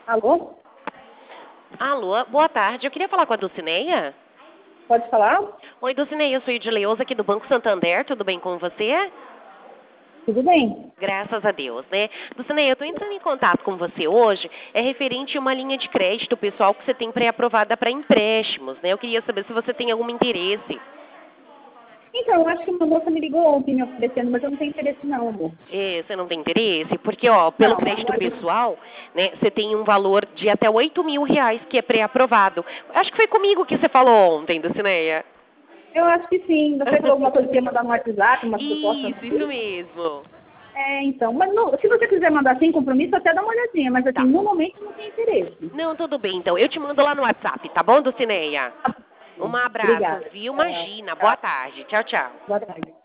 Alô? Alô, boa tarde. Eu queria falar com a Dulcineia. Pode falar? Oi, Dulcineia, eu sou Edileuza aqui do Banco Santander. Tudo bem com você? Tudo bem? Graças a Deus, né? Dulcineia, eu estou entrando em contato com você hoje. É referente a uma linha de crédito pessoal que você tem pré-aprovada para empréstimos, né? Eu queria saber se você tem algum interesse. Então, eu acho que uma moça me ligou ontem me oferecendo, mas eu não tenho interesse não, amor. Você não tem interesse? Porque, ó, pelo Não, crédito agora pessoal, né, você tem um valor de até R$ 8.000 que é pré-aprovado. Acho que foi comigo que você falou ontem, Dulcineia. eu acho que sim. Você falou alguma coisa que ia mandar no WhatsApp, uma proposta Isso assim? mesmo. Então. Mas se você quiser mandar sem compromisso, até dá uma olhadinha. Mas assim, Tá. no momento não tem interesse. Não, tudo bem, então. Eu te mando lá no WhatsApp, tá bom, Dulcineia? Um abraço, Obrigada. viu? Tchau. Imagina. Boa Tchau. tarde. Tchau, tchau. Boa tarde.